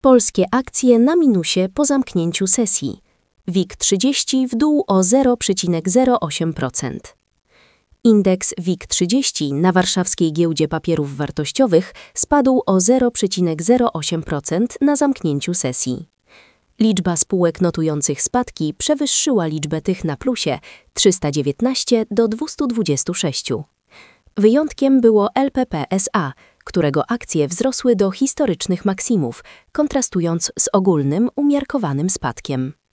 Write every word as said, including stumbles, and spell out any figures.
Polskie akcje na minusie po zamknięciu sesji. WIG trzydzieści w dół o zero przecinek zero osiem procent. Indeks WIG trzydzieści na warszawskiej giełdzie papierów wartościowych spadł o zero przecinek zero osiem procent na zamknięciu sesji. Liczba spółek notujących spadki przewyższyła liczbę tych na plusie trzysta dziewiętnaście do dwustu dwudziestu sześciu. Wyjątkiem było L P P S A, którego akcje wzrosły do historycznych maksimów, kontrastując z ogólnym, umiarkowanym spadkiem.